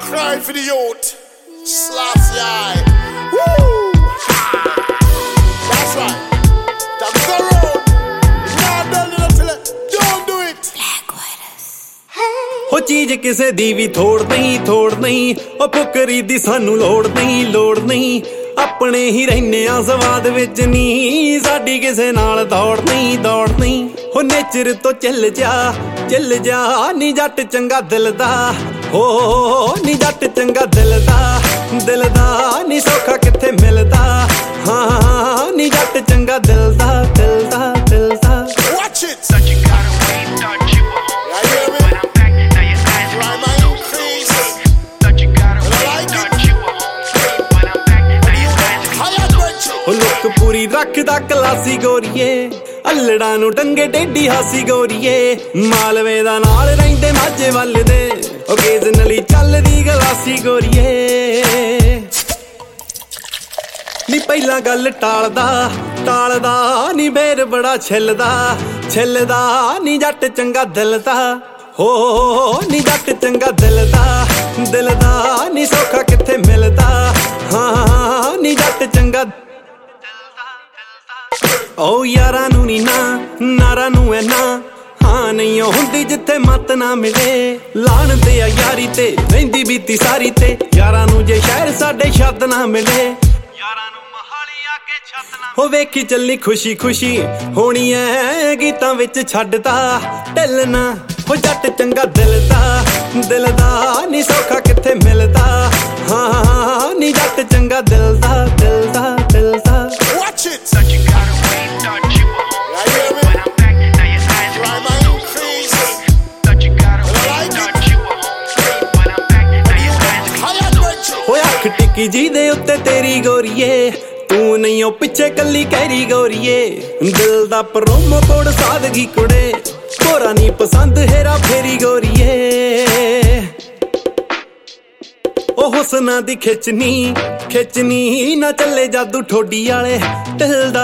cry for the youth. Slaps the eye. Woo! That's right. That's the road. Now done it until it. Don't do it. हो चीज किसे दी भी थोड़ नहीं ओ फुकरी दी सानू लोड़ नहीं अपने ही रहने आ स्वाद विच नी साडी किसे नाल दौड़ नहीं हो नेचर तो चल जा नी जट चंगा दिल दा हो नी जट चंगा दिल दा नी सौखा किथे मिलदा हाँ नी जट चंगा दिल दा Watch it. Such you gotta wait, thought you were home. Yeah, hear me? When I'm back, now your eyes are my increase. Thought you gotta wait, thought you were home. When I'm back, now your eyes are my increase. हो look पूरी रखदा classy गोरीए अल्लड़ा नू टंगे teddy हासी गोरीए मालवे दा नाल रहिंदे माझे वल दे ओ gauge नली चलदी गलासी गोरीए नी पहला गल टालदा नी बेर बड़ा छिलदा नी जट चंगा दिल दा हो नी जट चंगा दिल दा नी सौखा किथे मिलदा हाँ नी जट चंगा ओ यारा नू नी नारा नू है ना हाँ नहीं हुंदी जिथे मत ना मिले लान ते आ यारी ते रहिंदी बीती सारी ते यारा नू जे शहर साडे छत ना मिले हो वेखी चली खुशी होनी है गीतां विच छड्डदा ढिलना हो जट चंगा दिल दा नी सौखा किथे मिलदा हाँ नी जट चंगा दिल दा Watch it. Such you gotta wait, thought you were home. Yeah, hear me? When I'm back, now your eyes are my increase. Thought you gotta wait, thought you were home. When I'm back, now your eyes are my increase. हो अख टिकी जी दे उत्ते तेरी गोरीए तू नहीं हो पिछे कली कैरी गोरीए दिल दा प्रोमो कोड सादगी कुड़े कोरा नी पसंद हेरा फेरी गोरीए ओ हुस्ना दी खिचनी ना चले जादू ठोडी आले दिल दा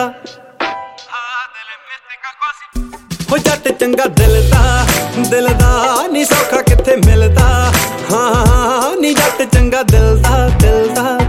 हो जट चंगा दिल दा नी सौखा किथे मिलदा हाँ नी जट चंगा दिल दा